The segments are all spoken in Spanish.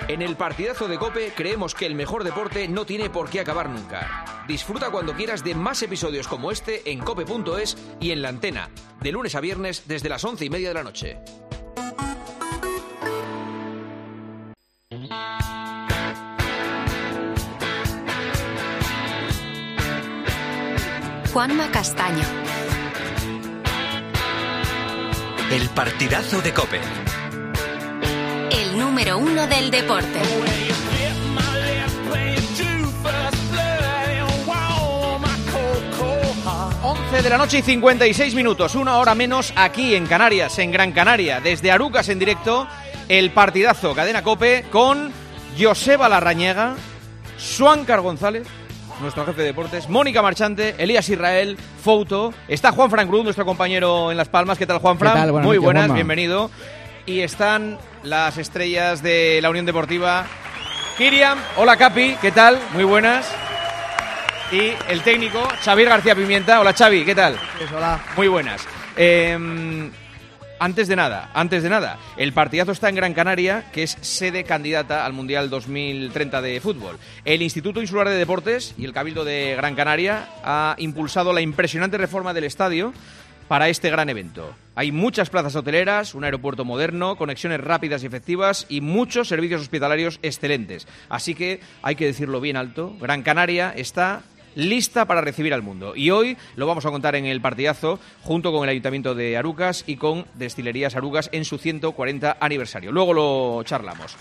En el partidazo de COPE creemos que el mejor deporte no tiene por qué acabar nunca. Disfruta cuando quieras de más episodios como este en cope.es y en La Antena, de lunes a viernes desde las 11:30 de la noche. Juanma Castaño. El partidazo de COPE. El número 1 del deporte. 11 de la noche y 56 minutos, una hora menos aquí en Canarias, en Gran Canaria. Desde Arucas en directo, el partidazo Cadena COPE con Joseba Larrañaga, Suáncar González, nuestro jefe de deportes, Mónica Marchante, Elías Israel, Fouto. Está Juanfran Cruz, nuestro compañero en Las Palmas. ¿Qué tal, Juanfran? ¿Qué tal? Muy buenas, Juanma. bienvenido. Y están las estrellas de la Unión Deportiva. Kiriam, hola Capi, ¿qué tal? Muy buenas. Y el técnico, Xavier García Pimienta. Hola Xavi, ¿qué tal? Pues hola. Muy buenas. Antes de nada, el partidazo está en Gran Canaria, que es sede candidata al Mundial 2030 de fútbol. El Instituto Insular de Deportes y el Cabildo de Gran Canaria ha impulsado la impresionante reforma del estadio para este gran evento. Hay muchas plazas hoteleras, un aeropuerto moderno, conexiones rápidas y efectivas y muchos servicios hospitalarios excelentes. Así que hay que decirlo bien alto, Gran Canaria está lista para recibir al mundo. Y hoy lo vamos a contar en el partidazo junto con el Ayuntamiento de Arucas y con Destilerías Arucas en su 140 aniversario. Luego lo charlamos.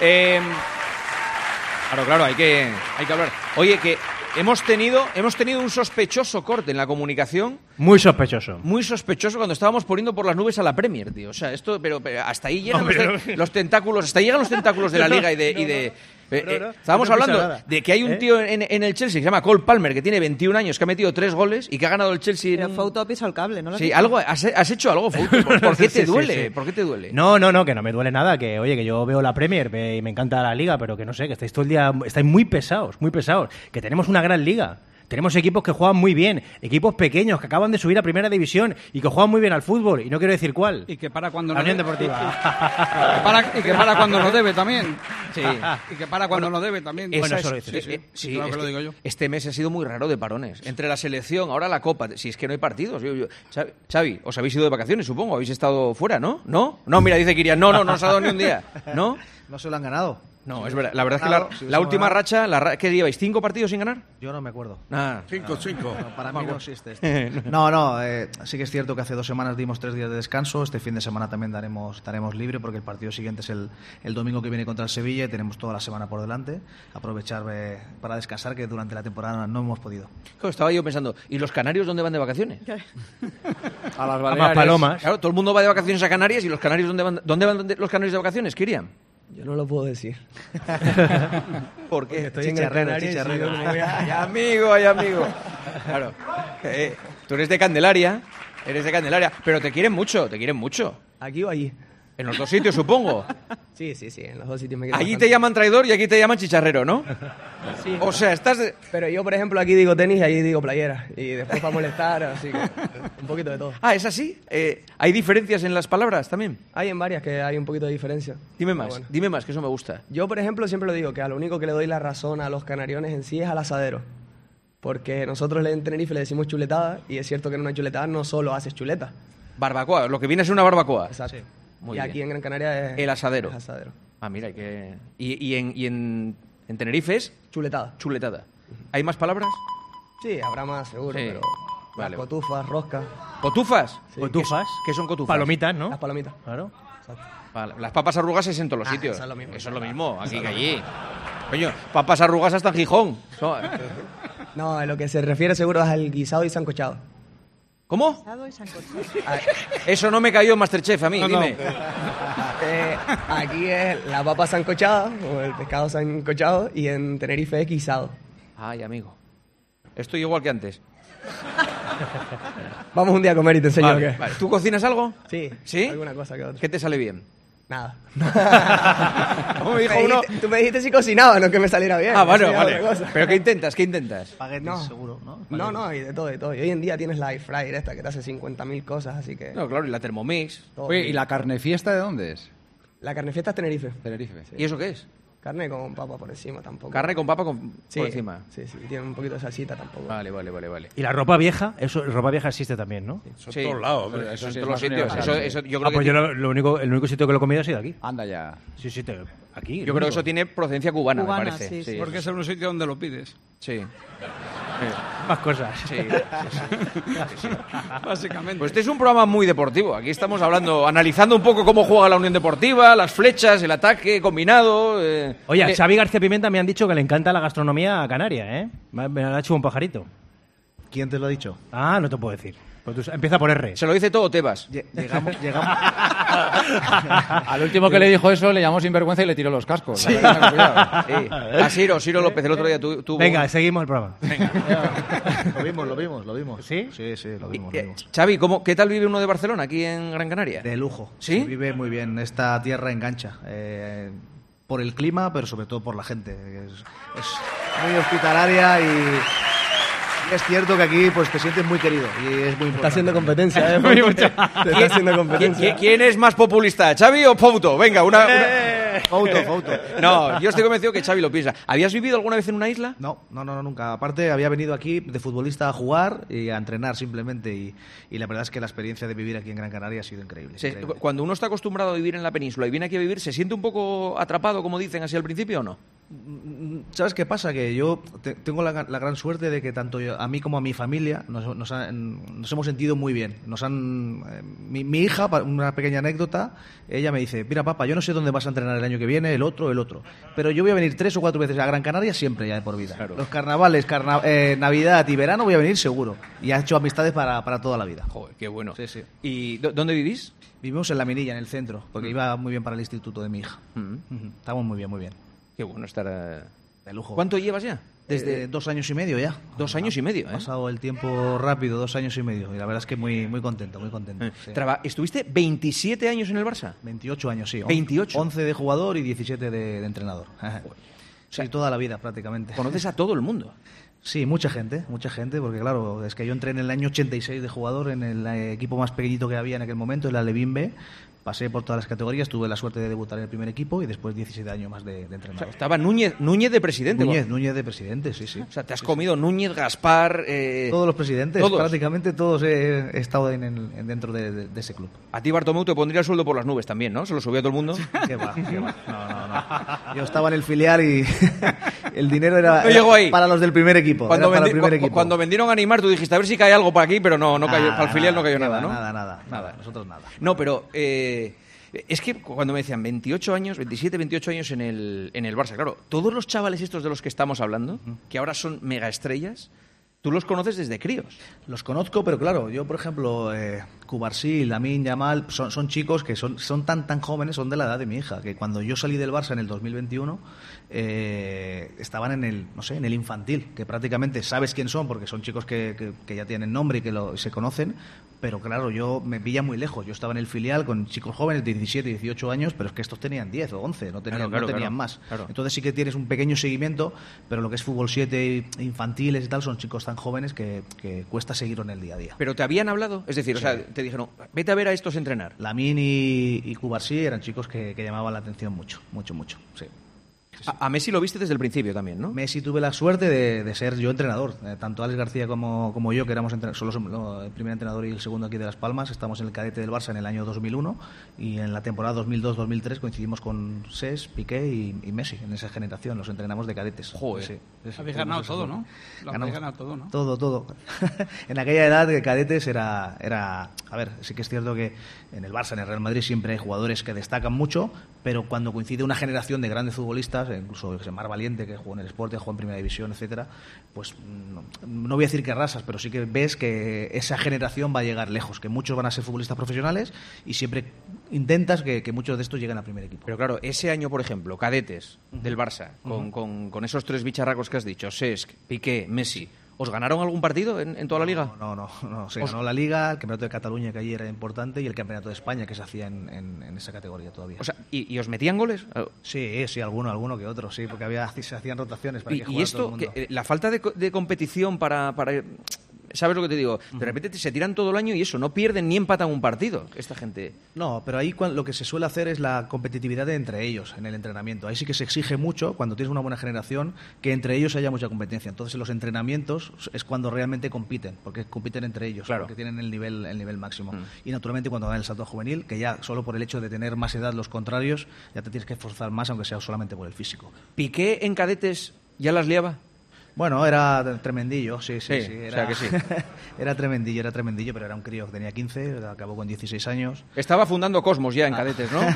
Claro, hay que hablar. Oye, que hemos tenido un sospechoso corte en la comunicación. Muy sospechoso. Muy sospechoso cuando estábamos poniendo por las nubes a la Premier, tío. O sea, esto, pero hasta ahí llegan los tentáculos, hasta ahí llegan los tentáculos de la Liga y de estábamos hablando de que hay un tío en el Chelsea que se llama Cole Palmer, que tiene 21 años, que ha metido 3 goles y que ha ganado el Chelsea. Pero Fouto ha pisado el cable, ¿no? Sí, algo has hecho algo, Fouto. ¿Por qué te duele? Sí. ¿Por qué te duele? No, que no me duele nada, que oye, que yo veo la Premier y me encanta la Liga, pero que no sé, que estáis todo el día, estáis muy pesados, que tenemos una gran Liga. Tenemos equipos que juegan muy bien, equipos pequeños que acaban de subir a Primera División y que juegan muy bien al fútbol, y no quiero decir cuál. Y que para cuando la no Unión debe. Deportiva. Y que para cuando no debe también. Sí. Y que para cuando no debe también. Bueno, Esa eso lo es- dices. sí, claro que lo digo yo. Este mes ha sido muy raro de parones. Entre la selección, ahora la Copa. Si es que no hay partidos. Xavi, os habéis ido de vacaciones, supongo. Habéis estado fuera, ¿no? ¿No? No, mira, dice Kirian. No os ha dado ni un día. ¿No? No se lo han ganado. No, es verdad. La verdad es Claro, que si la os hemos última ganado. racha, ¿qué lleváis? ¿5 partidos sin ganar? Yo no me acuerdo. Ah. 5. No, para mí no existe esto. No, sí que es cierto que hace 2 semanas dimos 3 días de descanso. Este fin de semana también daremos libre porque el partido siguiente es el domingo que viene contra el Sevilla y tenemos toda la semana por delante. Aprovechar para descansar, que durante la temporada no hemos podido. Claro, estaba yo pensando, ¿y los canarios dónde van de vacaciones? A las Más palomas. Claro, todo el mundo va de vacaciones a Canarias, ¿y los canarios dónde van los canarios de vacaciones, Kirian? Yo no lo puedo decir. ¿Por qué? Estoy en Gran Canaria y chicharrero. sí, yo no voy a- Ay, amigo. Claro. Tú eres de Candelaria, pero te quieren mucho. ¿Aquí o allí? En los dos sitios, supongo. Sí, en los dos sitios me quiero Allí bastante. te llaman traidor y aquí te llaman chicharrero, ¿no? Sí. O sea, estás de... Pero yo, por ejemplo, aquí digo tenis y allí digo playera. Y después para molestar, así que un poquito de todo. Ah, ¿es así? ¿Hay diferencias en las palabras también? Hay en varias que hay un poquito de diferencia. Dime Pero más, bueno. dime más, que eso me gusta. Yo, por ejemplo, siempre lo digo, que a lo único que le doy la razón a los canariones en sí es al asadero. Porque nosotros en Tenerife le decimos chuletada, y es cierto que en una chuletada no solo haces chuleta. Barbacoa, lo que viene a ser una barbacoa. Exacto. Muy y aquí bien. en Gran Canaria es... El asadero. es asadero. Ah, mira, hay que... ¿Y en Tenerife es Chuletada. chuletada? ¿Hay más palabras? Sí, habrá más, seguro, Sí. pero... Vale. Las cotufas, roscas, ¿Cotufas? Sí. Cotufas. ¿Qué son cotufas? Palomitas, ¿no? las palomitas. Claro. Vale, las papas arrugas es en todos los sitios. eso es lo mismo. Eso es lo mismo, aquí que allí. Coño, papas arrugas hasta en Gijón. No, a lo que se refiere seguro es al guisado y sancochado. ¿Cómo? Eso no me cayó en Masterchef a mí, No, dime. Aquí es la papa sancochada, o el pescado sancochado, y en Tenerife es guisado. Ay, amigo. Estoy igual que antes. Vamos un día a comer y te enseño Vale, lo que es. vale. ¿Tú cocinas algo? Sí, ¿Sí? alguna cosa que otra. ¿Qué te sale bien? Nada. ¿Cómo me dijo uno? Tú me dijiste si cocinaba, no que me saliera bien. Ah, bueno, Eso ya es vale. otra cosa. ¿Pero qué intentas? ¿Qué intentas? Espaguetis, No. seguro, ¿no? No, y de todo, de todo. Y hoy en día tienes la air fryer esta que te hace 50.000 cosas, así que... No, claro, y la Thermomix. todo Oye, bien. ¿y la carne fiesta de dónde es? La carne fiesta es Tenerife. Tenerife. ¿Y eso qué es? Carne con papa por encima tampoco. Carne con papa por encima. Sí, tiene un poquito de salsita tampoco. Vale. Y la ropa vieja, ropa vieja existe también, ¿no? Eso en todos lados, hombre. Eso en sí todos los es más sitios. universal. Eso yo creo Pues que yo el único sitio que lo he comido ha sido aquí. Anda ya. Sí, aquí. yo creo que eso tiene procedencia cubana, me Cubana, parece. sí. Porque es en un sitio donde lo pides. Sí. Más cosas. Sí. Básicamente. Pues este es un programa muy deportivo. Aquí estamos analizando un poco cómo juega la Unión Deportiva, las flechas, el ataque combinado. Oye, a Xavi García Pimenta me han dicho que le encanta la gastronomía canaria, ¿eh? Me ha hecho un pajarito. ¿Quién te lo ha dicho? Ah, no te puedo decir. Pues empieza por R. Se lo dice todo Tebas. Llegamos. Al último que le dijo eso le llamó sinvergüenza y le tiró los cascos. Sí. A Ciro López el otro día tuvo... Venga, seguimos el programa. Lo vimos. ¿Sí? Sí, lo vimos. Xavi, ¿qué tal vive uno de Barcelona aquí en Gran Canaria? De lujo. ¿Sí? Se vive muy bien. Esta tierra engancha. Por el clima, pero sobre todo por la gente. Es muy hospitalaria y es cierto que aquí pues te sientes muy querido y es muy importante. Está haciendo competencia, ¿eh? Te está haciendo competencia. ¿Quién es más populista, Xavi o Fouto? Venga, una... Fouto. No, yo estoy convencido que Xavi lo piensa. ¿Habías vivido alguna vez en una isla? No, nunca. Aparte, había venido aquí de futbolista a jugar y a entrenar simplemente y la verdad es que la experiencia de vivir aquí en Gran Canaria ha sido increíble. Increíble. Cuando uno está acostumbrado a vivir en la península y viene aquí a vivir, ¿se siente un poco atrapado, como dicen así al principio, o no? ¿Sabes qué pasa? Que yo tengo la gran suerte de que tanto a mí como a mi familia nos hemos sentido muy bien. Mi hija, una pequeña anécdota, ella me dice, mira papá, yo no sé dónde vas a entrenar el año que viene, el otro, pero yo voy a venir 3 o 4 veces a Gran Canaria siempre ya de por vida. Claro. Los carnavales, Navidad y verano voy a venir seguro. Y ha hecho amistades para toda la vida. Joder, qué bueno. Sí. ¿Y dónde vivís? Vivimos en La Minilla, en el centro, porque iba muy bien para el instituto de mi hija. Estamos muy bien. Qué bueno estar de lujo. ¿Cuánto llevas ya? Desde 2 años y medio ya. 2 años y medio, Ha pasado el tiempo rápido, 2 años y medio. Y la verdad es que muy contento. Sí. ¿Estuviste 27 años en el Barça? 28 años, sí. 28. 11 de jugador y 17 de entrenador. O sea, toda la vida prácticamente. ¿Conoces a todo el mundo? Sí, mucha gente, porque claro, es que yo entré en el año 86 de jugador en el equipo más pequeñito que había en aquel momento, en la Levin B. Pasé por todas las categorías, tuve la suerte de debutar en el primer equipo y después 17 años más de entrenador. O sea, estaba Núñez de presidente. Núñez de presidente, sí. O sea, te has comido Núñez, Gaspar... Todos los presidentes, prácticamente todos he estado dentro de ese club. A ti, Bartomeu, te pondría el sueldo por las nubes también, ¿no? ¿Se lo subía a todo el mundo? ¿Qué va? No. Yo estaba en el filial y el dinero era para los del primer equipo. Cuando vendieron a Neymar, tú dijiste, a ver si cae algo para aquí, pero no cayó, para el filial no cayó nada, ¿no? Nada, nosotros nada. No, pero... es que cuando me decían 27, 28 años en el Barça, claro, todos los chavales estos de los que estamos hablando, que ahora son mega estrellas, tú los conoces desde críos. Los conozco, pero claro, yo por ejemplo, Cubarsí, Lamine Yamal, son chicos que son tan jóvenes, son de la edad de mi hija, que cuando yo salí del Barça en el 2021 estaban en el infantil, que prácticamente sabes quién son, porque son chicos que ya tienen nombre y que se conocen, pero claro, yo me pilla muy lejos. Yo estaba en el filial con chicos jóvenes de 17, 18 años, pero es que estos tenían 10 o 11, no tenían más. Claro. Entonces sí que tienes un pequeño seguimiento, pero lo que es fútbol 7, infantiles y tal, son chicos tan jóvenes que cuesta seguirlo en el día a día. ¿Pero te habían hablado? Es decir, sí. O sea, te dijeron, vete a ver a estos entrenar. Lamine y Cubarsí eran chicos que llamaban la atención mucho, sí. A Messi lo viste desde el principio también, ¿no? Messi tuve la suerte de ser yo entrenador. Tanto Alex García como yo, que éramos solo el primer entrenador y el segundo aquí de Las Palmas, estamos en el cadete del Barça en el año 2001 y en la temporada 2002-2003 coincidimos con Cés, Piqué y Messi. En esa generación los entrenamos de cadetes. Joder, sí. Habéis ganado todo, ¿no? Habéis ganado todo, ¿no? Todo. En aquella edad de cadetes era... A ver, sí que es cierto que en el Barça, en el Real Madrid, siempre hay jugadores que destacan mucho, pero cuando coincide una generación de grandes futbolistas, incluso Mar Valiente, que jugó en el Sporting, jugó en Primera División, etcétera, pues no voy a decir que arrasas, pero sí que ves que esa generación va a llegar lejos, que muchos van a ser futbolistas profesionales y siempre intentas que muchos de estos lleguen al primer equipo. Pero claro, ese año, por ejemplo, cadetes del Barça, con esos 3 bicharracos que has dicho, Cesc, Piqué, Messi, ¿os ganaron algún partido en toda la Liga? No. Se ganó la Liga, el Campeonato de Cataluña, que allí era importante, y el Campeonato de España, que se hacía en esa categoría todavía. O sea, ¿y os metían goles? Sí, alguno que otro, sí, porque se hacían rotaciones para que jugara esto, todo el mundo. La falta de competición para ¿sabes lo que te digo? De repente se tiran todo el año y eso, no pierden ni empatan un partido, esta gente. No, pero ahí lo que se suele hacer es la competitividad entre ellos en el entrenamiento. Ahí sí que se exige mucho, cuando tienes una buena generación, que entre ellos haya mucha competencia. Entonces, en los entrenamientos es cuando realmente compiten, porque compiten entre ellos, claro, porque tienen el nivel máximo. Y naturalmente cuando dan el salto juvenil, que ya solo por el hecho de tener más edad los contrarios, ya te tienes que esforzar más, aunque sea solamente por el físico. ¿Piqué en cadetes ya las liaba? Bueno, era tremendillo, sí. Era, o sea que sí. Era tremendillo, pero era un crío que tenía 15, acabó con 16 años. Estaba fundando Cosmos ya en cadetes, ¿no?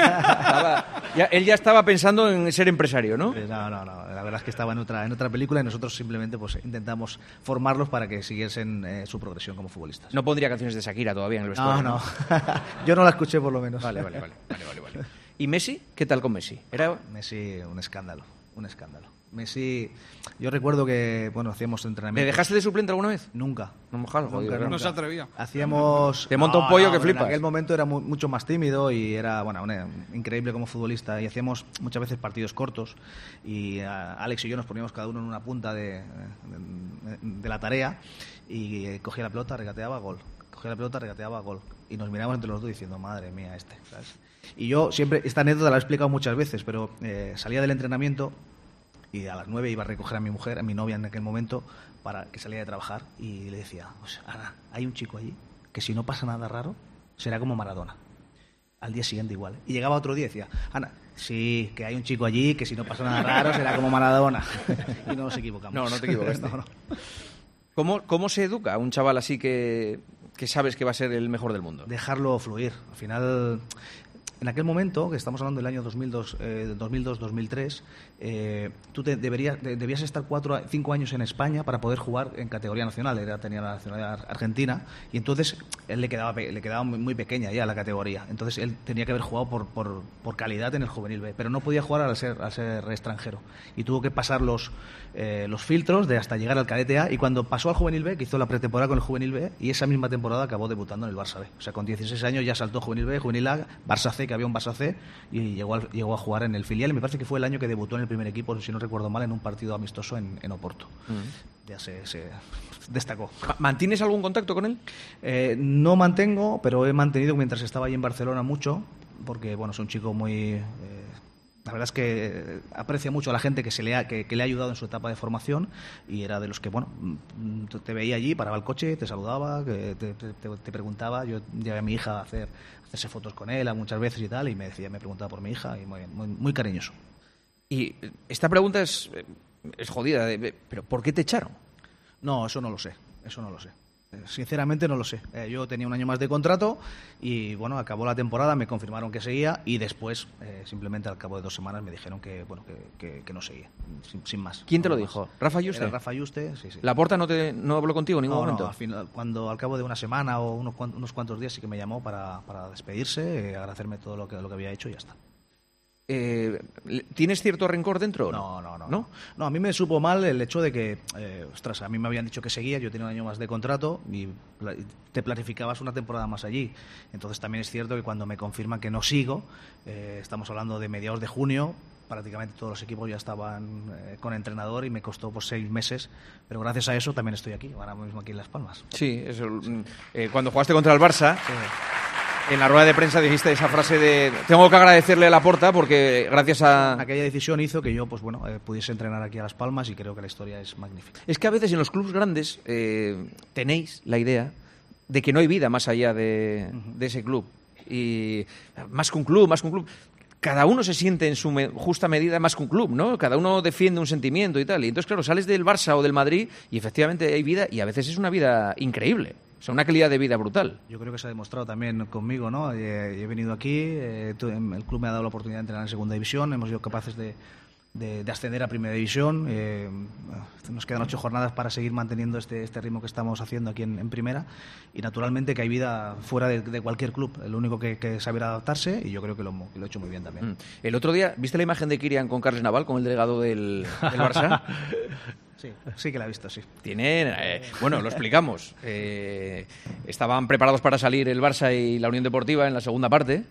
Él ya estaba pensando en ser empresario, ¿no? No, la verdad es que estaba en otra película y nosotros simplemente pues intentamos formarlos para que siguiesen su progresión como futbolistas. No pondría canciones de Shakira todavía en el vestuario. No. Yo no la escuché por lo menos. Vale. ¿Y Messi? ¿Qué tal con Messi? Messi, un escándalo. Messi, yo recuerdo que, hacíamos entrenamiento. ¿Le dejaste de suplente alguna vez? Nunca. Nunca. No se atrevía. Hacíamos... Te monta un pollo que flipas. En aquel momento era mucho más tímido y era, increíble como futbolista. Y hacíamos muchas veces partidos cortos y Alex y yo nos poníamos cada uno en una punta de la tarea y cogía la pelota, regateaba, gol. Y nos miramos entre los dos diciendo, madre mía, ¿sabes? Y yo siempre, esta anécdota la he explicado muchas veces, pero salía del entrenamiento y a las 9 iba a recoger a mi mujer, a mi novia en aquel momento, para que saliera de trabajar, y le decía, Ana, hay un chico allí que si no pasa nada raro será como Maradona. Al día siguiente igual. Y llegaba otro día y decía, Ana, sí, que hay un chico allí que si no pasa nada raro será como Maradona. Y no nos equivocamos. No te equivocaste. No. ¿Cómo se educa a un chaval así que sabes que va a ser el mejor del mundo? Dejarlo fluir. Al final... En aquel momento, que estamos hablando del año 2002-2003, tú debías estar 4 a 5 años en España para poder jugar en categoría nacional. Tenía la nacionalidad argentina y entonces él le quedaba muy pequeña ya la categoría. Entonces él tenía que haber jugado por calidad en el Juvenil B, pero no podía jugar al ser extranjero. Y tuvo que pasar los filtros hasta llegar al cadete A, y cuando pasó al Juvenil B, que hizo la pretemporada con el Juvenil B, y esa misma temporada acabó debutando en el Barça B. O sea, con 16 años ya saltó Juvenil B, Juvenil A, Barça C, que había un Barça C, y llegó a jugar en el filial. Y me parece que fue el año que debutó en el primer equipo, si no recuerdo mal, en un partido amistoso en Oporto. Ya se destacó. ¿Mantienes algún contacto con él? No mantengo, pero he mantenido mientras estaba allí en Barcelona mucho, porque es un chico muy... la verdad es que aprecia mucho a la gente que le ha ayudado en su etapa de formación, y era de los que, te veía allí, paraba el coche, te saludaba, te preguntaba. Yo llevé a mi hija a hacerse fotos con él muchas veces y tal, y me preguntaba por mi hija, y muy cariñoso. Y esta pregunta es jodida, pero ¿por qué te echaron? No, eso no lo sé. Sinceramente no lo sé. Yo tenía un año más de contrato y acabó la temporada, me confirmaron que seguía, y después simplemente al cabo de 2 semanas me dijeron que no seguía, sin más. ¿Quién te lo dijo? ¿Rafa Yuste? Era Rafa Yuste, sí. ¿Laporta no habló contigo en ningún momento? No, al cabo de una semana o unos cuantos días sí que me llamó para despedirse, agradecerme todo lo que había hecho y ya está. ¿Tienes cierto rencor dentro? No, a mí me supo mal el hecho de que, a mí me habían dicho que seguía, yo tenía un año más de contrato y te planificabas una temporada más allí. Entonces también es cierto que cuando me confirman que no sigo, estamos hablando de mediados de junio, prácticamente todos los equipos ya estaban con entrenador y me costó 6 meses, pero gracias a eso también estoy aquí, ahora mismo aquí en Las Palmas. Sí, eso, cuando jugaste contra el Barça... Sí. En la rueda de prensa dijiste esa frase de tengo que agradecerle a Laporta porque gracias a... Aquella decisión hizo que yo pudiese entrenar aquí a Las Palmas, y creo que la historia es magnífica. Es que a veces en los clubes grandes tenéis la idea de que no hay vida más allá de ese club. Y más que un club. Cada uno se siente en su justa medida más que un club, ¿no? Cada uno defiende un sentimiento y tal. Y entonces, claro, sales del Barça o del Madrid y efectivamente hay vida, y a veces es una vida increíble. O sea, una calidad de vida brutal. Yo creo que se ha demostrado también conmigo, ¿no? He venido aquí, el club me ha dado la oportunidad de entrenar en segunda división, hemos sido capaces de ascender a primera división. Nos quedan 8 jornadas para seguir manteniendo este ritmo que estamos haciendo aquí en primera, y naturalmente que hay vida fuera de cualquier club. El único que saber adaptarse, y yo creo que lo he hecho muy bien también. El otro día, ¿viste la imagen de Kylian con Carles Naval, con el delegado del Barça? Sí que la he visto, sí. Tienen, lo explicamos. Estaban preparados para salir el Barça y la Unión Deportiva en la segunda parte.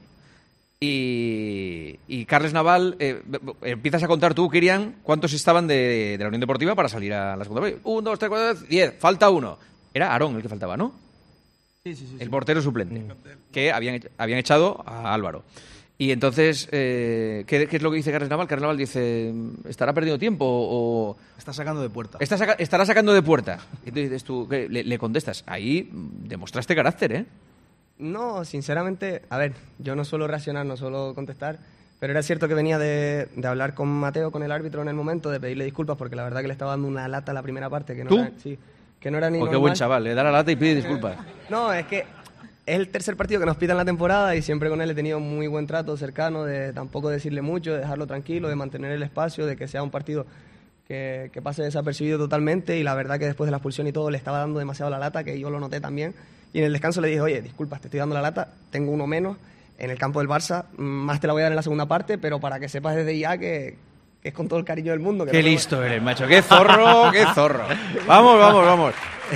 Y Carles Naval, empiezas a contar tú, Kylian, cuántos estaban de la Unión Deportiva para salir a la segunda parte. 1, 2, 3, 4, 10, falta uno. Era Aarón el que faltaba, ¿no? Sí. El portero suplente, que habían echado a Álvaro. Y entonces, ¿qué es lo que dice Carles Naval? Carles Naval dice, ¿estará perdiendo tiempo o...? Está sacando de puerta. Estará sacando de puerta. Y tú dices tú, ¿qué? Le contestas, ahí demostraste carácter, ¿eh? No, sinceramente, a ver, yo no suelo reaccionar, no suelo contestar, pero era cierto que venía de hablar con Mateo, con el árbitro en el momento, de pedirle disculpas, porque la verdad que le estaba dando una lata a la primera parte. Que no ¿Tú? Era, sí, que no era ni Oh, qué normal. buen chaval, le da la lata y pide disculpas. No, es que es el tercer partido que nos pita en la temporada y siempre con él he tenido muy buen trato cercano, de tampoco decirle mucho, de dejarlo tranquilo, de mantener el espacio, de que sea un partido que pase desapercibido totalmente, y la verdad que después de la expulsión y todo le estaba dando demasiado la lata, que yo lo noté también, y en el descanso le dije, oye, disculpas, te estoy dando la lata, tengo uno menos en el campo del Barça, más te la voy a dar en la segunda parte, pero para que sepas desde ya que es con todo el cariño del mundo. Que Qué no listo eres, macho, qué zorro, qué zorro. Vamos.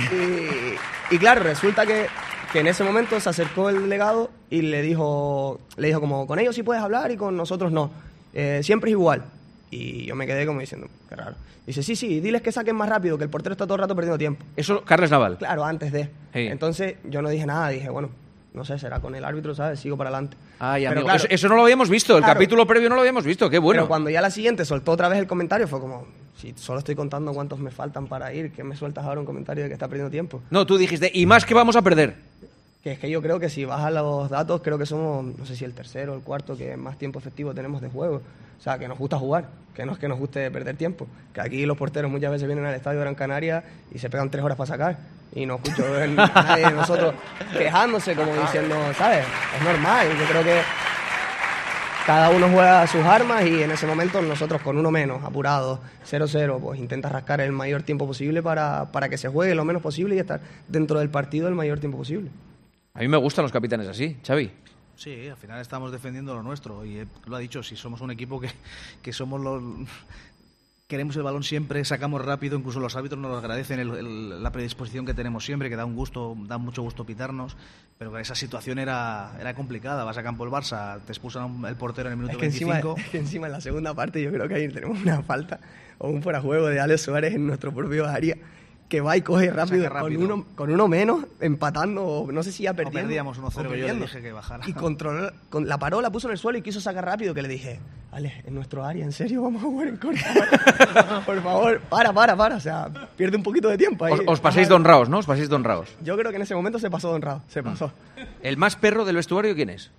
Y claro, resulta que en ese momento se acercó el delegado y le dijo como, con ellos sí puedes hablar y con nosotros no. Siempre es igual. Y yo me quedé como diciendo, qué raro. Dice, sí, diles que saquen más rápido, que el portero está todo el rato perdiendo tiempo. Eso, Carles Naval. Claro, antes de. Sí. Entonces yo no dije nada, dije, bueno, no sé, será con el árbitro, ¿sabes? Sigo para adelante. Ay, Pero amigo, claro, eso no lo habíamos visto, el claro. capítulo previo no lo habíamos visto, qué bueno. Pero cuando ya la siguiente soltó otra vez el comentario, fue como, si solo estoy contando cuántos me faltan para ir, ¿qué me sueltas ahora un comentario de que está perdiendo tiempo? No, tú dijiste, y más que vamos a perder. Que es que yo creo que si vas a los datos, creo que somos, no sé si el tercero o el cuarto que más tiempo efectivo tenemos de juego. O sea, que nos gusta jugar, que no es que nos guste perder tiempo. Que aquí los porteros muchas veces vienen al estadio de Gran Canaria y se pegan 3 horas para sacar. Y no escucho a nadie de nosotros quejándose, como diciendo, ¿sabes? Es normal. Yo creo que cada uno juega sus armas y en ese momento nosotros con uno menos, apurados, 0-0, pues intenta rascar el mayor tiempo posible para que se juegue lo menos posible y estar dentro del partido el mayor tiempo posible. A mí me gustan los capitanes así, Xavi. Sí, al final estamos defendiendo lo nuestro y lo ha dicho, si somos un equipo que somos los... Queremos el balón siempre, sacamos rápido, incluso los árbitros nos lo agradecen la predisposición que tenemos siempre, que da mucho gusto pitarnos, pero esa situación era complicada. Vas a campo el Barça, te expulsan el portero en el minuto 25. Es que encima en la segunda parte yo creo que ahí tenemos una falta o un fuera juego de Alex Suárez en nuestro propio área, que va y coge rápido. Con uno menos, empatando, no sé si ya perdiendo. Perdíamos 1-0, que yo le dije que bajara. Y controló, la paró, la puso en el suelo y quiso sacar rápido, que le dije, Alex, en nuestro área, ¿en serio vamos a jugar en corta? Por favor, para, o sea, pierde un poquito de tiempo ahí. Os paséis de honrados, ¿no? Os paséis de honrados. Yo creo que en ese momento se pasó de honrado, se pasó. ¿El más perro del vestuario quién es?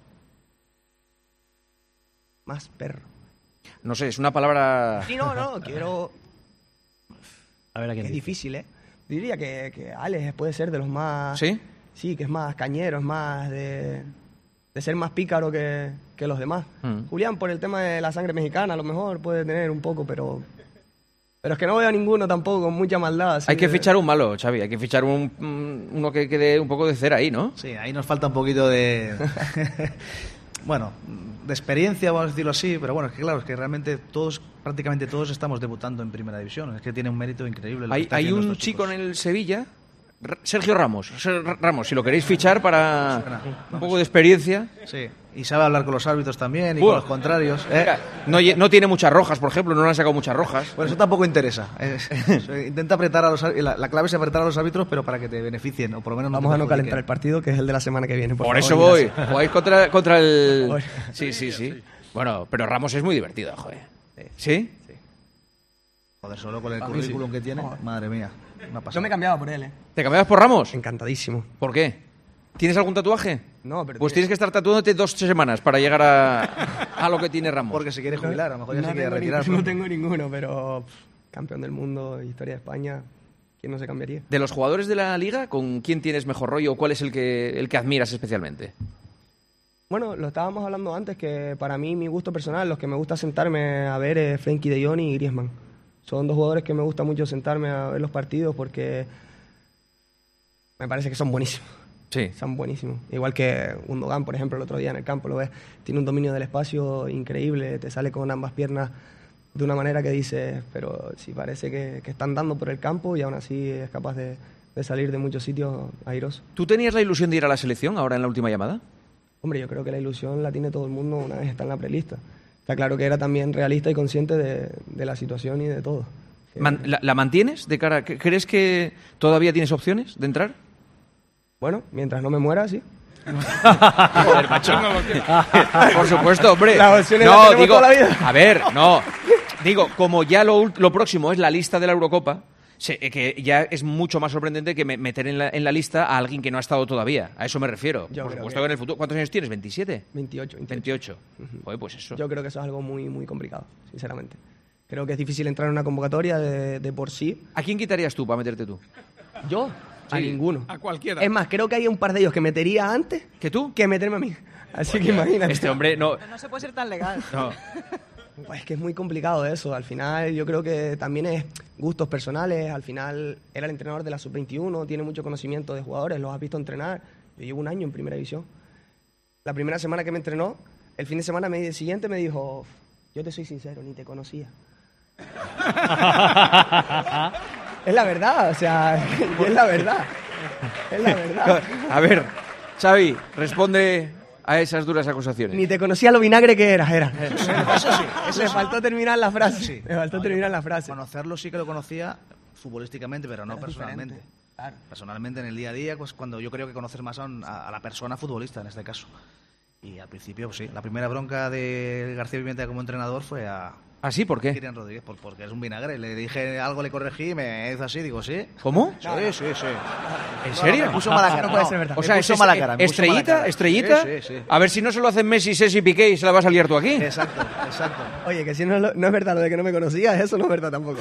Más perro. No sé, es una palabra... Sí, no, quiero... A ver, ¿a quién Es dice? difícil, ¿eh? Diría que Alex puede ser de los más... ¿Sí? Sí, que es más cañero, es más de ser más pícaro que los demás. Julián, por el tema de la sangre mexicana, a lo mejor puede tener un poco, pero es que no veo a ninguno tampoco con mucha maldad. Hay que fichar un malo, Xavi, hay que fichar uno que quede un poco de cera ahí, ¿no? Sí, ahí nos falta un poquito de... bueno, de experiencia, vamos a decirlo así, pero bueno, es que claro, es que realmente prácticamente todos estamos debutando en Primera División, es que tiene un mérito increíble. Hay un chico en el Sevilla, Sergio Ramos, si lo queréis fichar para un poco de experiencia. Sí, y sabe hablar con los árbitros también y con los contrarios. No tiene muchas rojas, por ejemplo, no le han sacado muchas rojas. Bueno, eso tampoco interesa. Intenta apretar a los árbitros, la clave es apretar a los árbitros, pero para que te beneficien, o por lo menos no Vamos te a no perjudiquen. calentar el partido, que es el de la semana que viene. Por eso voy. Jugáis contra el... Sí. Bueno, pero Ramos es muy divertido, joder. ¿Sí? Joder, solo con el currículum que tiene, madre mía. Yo me cambiaba por él, ¿eh? ¿Te cambiabas por Ramos? Encantadísimo. ¿Por qué? ¿Tienes algún tatuaje? No, pero... Pues tienes que estar tatuándote 2 semanas para llegar a lo que tiene Ramos. Porque se quiere jubilar, a lo mejor ya se quiere retirar. No tengo ninguno, pero campeón del mundo, historia de España, ¿quién no se cambiaría? De los jugadores de la Liga, ¿con quién tienes mejor rollo o cuál es el que admiras especialmente? Bueno, lo estábamos hablando antes, que para mí, mi gusto personal, los que me gusta sentarme a ver es Frenkie de Jong y Griezmann. Son 2 jugadores que me gusta mucho sentarme a ver los partidos porque me parece que son buenísimos. Sí. Son buenísimos. Igual que Gundogan, por ejemplo, el otro día en el campo, lo ves, tiene un dominio del espacio increíble, te sale con ambas piernas de una manera que dices, pero sí parece que están dando por el campo y aún así es capaz de salir de muchos sitios airoso. ¿Tú tenías la ilusión de ir a la selección ahora en la última llamada? Hombre, yo creo que la ilusión la tiene todo el mundo una vez está en la prelista. Está claro que era también realista y consciente de la situación y de todo. ¿La mantienes de cara? ¿Crees que todavía tienes opciones de entrar? Bueno, mientras no me muera, sí. Joder, macho. Por supuesto, hombre. Las opciones las tenemos toda la vida. A ver, no. Digo, como ya lo próximo es la lista de la Eurocopa, que ya es mucho más sorprendente que meter en la lista a alguien que no ha estado todavía. A eso me refiero. Por supuesto que en el futuro. ¿Cuántos años tienes? ¿27? 28. Joder, pues eso. Yo creo que eso es algo muy, muy complicado, sinceramente. Creo que es difícil entrar en una convocatoria de por sí. ¿A quién quitarías tú para meterte tú? ¿Yo? A ninguno. A cualquiera. Es más, creo que hay un par de ellos que metería antes ¿que tú? Que meterme a mí. Así que imagínate. Este hombre no... No se puede ser tan legal. No. Pues es que es muy complicado eso. Al final yo creo que también es gustos personales. Al final era el entrenador de la Sub-21, tiene mucho conocimiento de jugadores, los has visto entrenar. Yo llevo un año en primera división. La primera semana que me entrenó, el fin de semana siguiente me dijo, yo te soy sincero, ni te conocía. Es la verdad, o sea, es la verdad. Es la verdad. A ver, Xavi, responde a esas duras acusaciones. Ni te conocía lo vinagre que eras, era. Eso sí. Me faltó terminar la frase. Sí. Me faltó terminar la frase. Conocerlo sí que lo conocía futbolísticamente, pero no personalmente. Claro. Personalmente, en el día a día, pues cuando yo creo que conoces más a la persona futbolista, en este caso. Y al principio, pues sí, la primera bronca de García Pimienta como entrenador fue a... ¿Ah, sí? ¿Por qué? Kirian Rodríguez, porque es un vinagre. Le dije algo, le corregí, me hizo así, digo, ¿sí? ¿Cómo? Sí. ¿En serio? Me puso mala cara. No puede ser verdad. O sea, me puso mala cara. ¿Estrellita? Sí. A ver si no se lo hacen Messi, Cesc y Piqué y se la vas a liar tú aquí. Exacto. Oye, que si no es verdad lo de que no me conocías, eso no es verdad tampoco.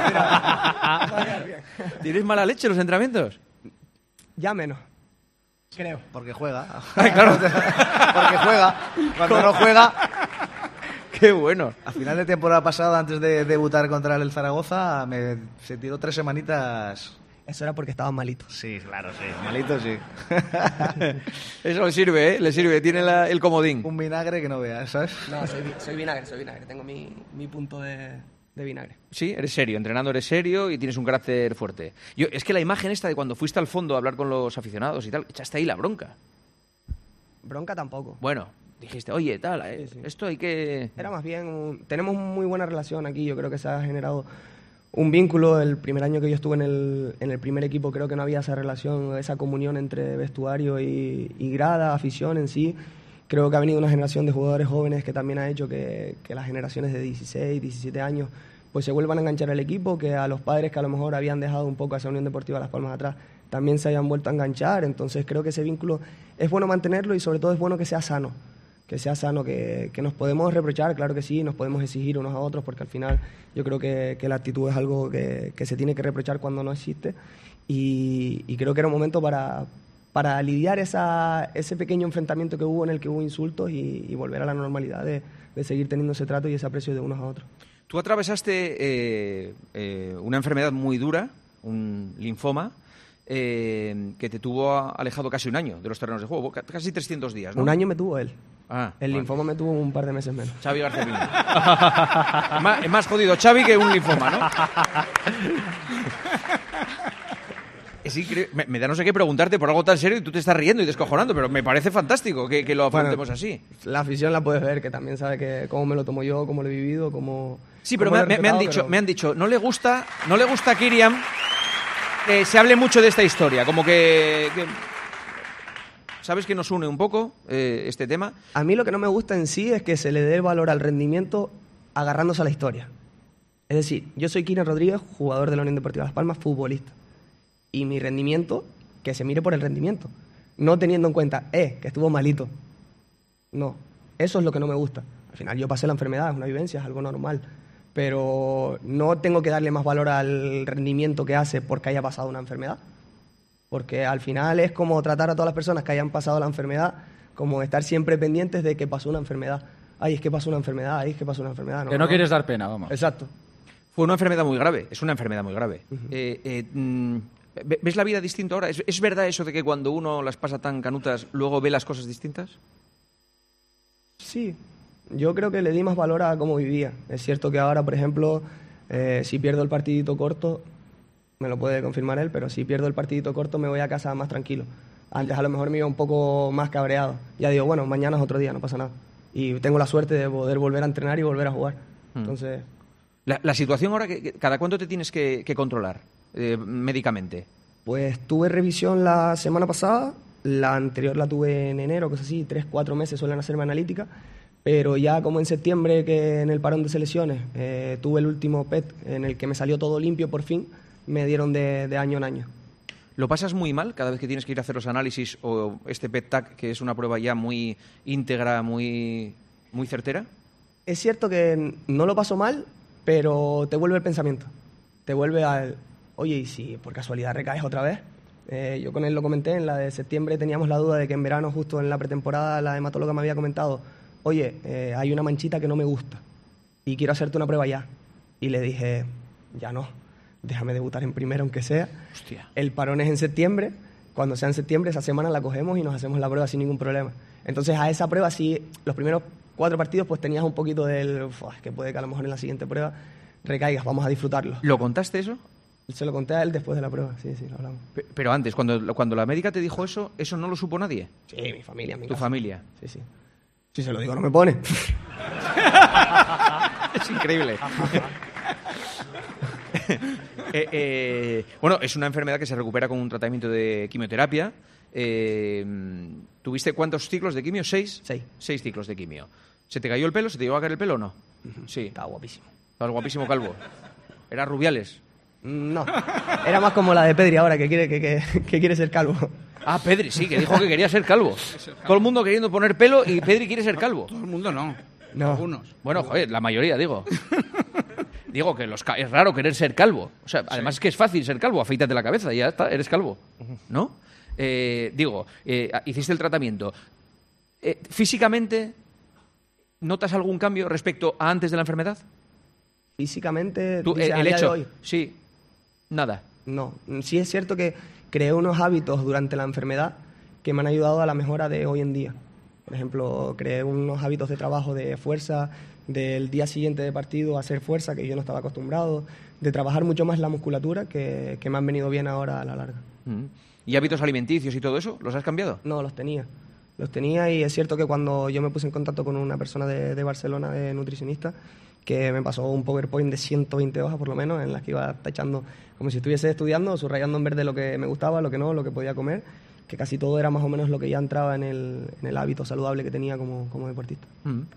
¿Tienes mala leche en los entrenamientos? Ya menos. Creo. Porque juega. Claro. Porque juega. Cuando no juega... Qué bueno. A final de temporada pasada, antes de debutar contra el Zaragoza, se tiró 3 semanitas. Eso era porque estaban malitos. Sí, claro, sí. Malito, sí. Eso le sirve, ¿eh? Le sirve. Tiene el comodín. Un vinagre que no veas, ¿sabes? No, soy vinagre. Tengo mi punto de vinagre. Sí, eres serio. Entrenando eres serio y tienes un carácter fuerte. Es que la imagen esta de cuando fuiste al fondo a hablar con los aficionados y tal, echaste ahí la bronca. Bronca tampoco. Bueno, dijiste, oye, tal, sí. esto hay que... Era más bien, tenemos muy buena relación aquí, yo creo que se ha generado un vínculo. El primer año que yo estuve en el primer equipo creo que no había esa relación, esa comunión entre vestuario y grada, afición en sí. Creo que ha venido una generación de jugadores jóvenes que también ha hecho que las generaciones de 16, 17 años pues se vuelvan a enganchar al equipo, que a los padres que a lo mejor habían dejado un poco a esa Unión Deportiva Las Palmas atrás también se hayan vuelto a enganchar. Entonces creo que ese vínculo es bueno mantenerlo y sobre todo es bueno que sea sano. Que nos podemos reprochar, claro que sí, nos podemos exigir unos a otros, porque al final yo creo que la actitud es algo que se tiene que reprochar cuando no existe, y creo que era un momento para lidiar ese pequeño enfrentamiento que hubo en el que hubo insultos y volver a la normalidad de seguir teniendo ese trato y ese aprecio de unos a otros. Tú atravesaste una enfermedad muy dura, un linfoma, que te tuvo alejado casi un año de los terrenos de juego, casi 300 días, ¿no? Un año me tuvo él. El linfoma me tuvo un par de meses menos. Xavi García Pimienta. Es más jodido Xavi que un linfoma, ¿no? Es increíble. Me da no sé qué preguntarte por algo tan serio y tú te estás riendo y descojonando, pero me parece fantástico que lo afrontemos así. La afición la puedes ver, que también sabe que cómo me lo tomo yo, cómo lo he vivido, cómo... Sí, pero me han dicho, no le gusta a Kirian que se hable mucho de esta historia, como que ¿sabes que nos une un poco este tema? A mí lo que no me gusta en sí es que se le dé valor al rendimiento agarrándose a la historia. Es decir, yo soy Kirian Rodríguez, jugador de la Unión Deportiva Las Palmas, futbolista. Y mi rendimiento, que se mire por el rendimiento. No teniendo en cuenta, que estuvo malito. No, eso es lo que no me gusta. Al final yo pasé la enfermedad, es una vivencia, es algo normal. Pero no tengo que darle más valor al rendimiento que hace porque haya pasado una enfermedad. Porque al final es como tratar a todas las personas que hayan pasado la enfermedad, como estar siempre pendientes de que pasó una enfermedad. Ay, es que pasó una enfermedad, ay, es que pasó una enfermedad. No quieres dar pena, vamos. Exacto. Fue una enfermedad muy grave, es una enfermedad muy grave. ¿Ves la vida distinto ahora? ¿Es verdad eso de que cuando uno las pasa tan canutas, luego ve las cosas distintas? Sí, yo creo que le di más valor a cómo vivía. Es cierto que ahora, por ejemplo, si pierdo el partidito corto, me lo puede confirmar él, pero si pierdo el partidito corto me voy a casa más tranquilo. Antes a lo mejor me iba un poco más cabreado. Ya digo, bueno, mañana es otro día, no pasa nada. Y tengo la suerte de poder volver a entrenar y volver a jugar. Entonces... La situación ahora, ¿cada cuánto te tienes que controlar médicamente? Pues tuve revisión la semana pasada, la anterior la tuve en enero, cosas así, 3-4 meses suelen hacerme analítica, pero ya como en septiembre, que en el parón de selecciones, tuve el último PET en el que me salió todo limpio por fin, me dieron de año en año. ¿Lo pasas muy mal cada vez que tienes que ir a hacer los análisis o este PET-TAC, que es una prueba ya muy íntegra, muy certera? Es cierto que no lo paso mal, pero te vuelve el pensamiento. Te vuelve al, oye, ¿y si por casualidad recaes otra vez? Yo con él lo comenté, en la de septiembre teníamos la duda de que en verano, justo en la pretemporada, la hematóloga me había comentado, oye, hay una manchita que no me gusta y quiero hacerte una prueba ya. Y le dije, ya no. Déjame debutar en primera, aunque sea. Hostia. El parón es en septiembre. Cuando sea en septiembre, esa semana la cogemos y nos hacemos la prueba sin ningún problema. Entonces, a esa prueba, sí, los primeros 4 partidos, pues tenías un poquito del... que puede que a lo mejor en la siguiente prueba recaigas, vamos a disfrutarlo. ¿Lo contaste eso? Se lo conté a él después de la prueba, sí, lo hablamos. Pero antes, cuando la médica te dijo eso no lo supo nadie. Sí, mi familia, mi ¿Tu casa. familia? Sí. Si se lo digo, no me pone. Es increíble. Bueno, es una enfermedad que se recupera con un tratamiento de quimioterapia. ¿Tuviste cuántos ciclos de quimio? 6. 6 ciclos de quimio. ¿Se te cayó el pelo? ¿Se te llegó a caer el pelo o no? Sí. Estaba guapísimo. Estabas guapísimo calvo. ¿Era Rubiales? No. Era más como la de Pedri ahora, que quiere ser calvo. Ah, Pedri, sí, que dijo que quería ser calvo. Todo el mundo queriendo poner pelo y Pedri quiere ser calvo. Todo el mundo no. Algunos. Bueno, joder, la mayoría, digo. Digo que es raro querer ser calvo. O sea, además es que es fácil ser calvo. Afeítate la cabeza y ya está, eres calvo. ¿No? Hiciste el tratamiento. ¿Físicamente notas algún cambio respecto a antes de la enfermedad? Físicamente, el hecho, de hoy. Sí, nada. No, sí es cierto que creé unos hábitos durante la enfermedad que me han ayudado a la mejora de hoy en día. Por ejemplo, creé unos hábitos de trabajo de fuerza, del día siguiente de partido hacer fuerza, que yo no estaba acostumbrado, de trabajar mucho más la musculatura, que me han venido bien ahora a la larga. ¿Y hábitos alimenticios y todo eso? ¿Los has cambiado? No, los tenía y es cierto que cuando yo me puse en contacto con una persona de Barcelona, de nutricionista, que me pasó un PowerPoint de 120 hojas por lo menos, en las que iba tachando como si estuviese estudiando, subrayando en verde lo que me gustaba, lo que no, lo que podía comer, que casi todo era más o menos lo que ya entraba en el hábito saludable que tenía como deportista.